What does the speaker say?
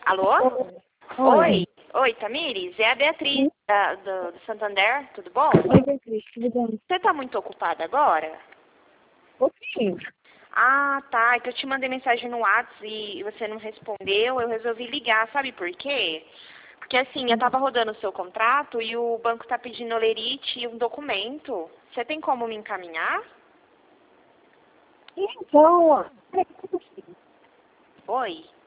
Alô? Oi. Oi, Tamires? É a Beatriz do Santander, tudo bom? Oi, Beatriz, tudo bem? Você tá muito ocupada agora? Um pouquinho. Ah, tá. É que eu te mandei mensagem no WhatsApp e você não respondeu, eu resolvi ligar, sabe por quê? Porque assim, eu tava rodando o seu contrato e o banco tá pedindo olerite e um documento. Você tem como me encaminhar? Então, Oi?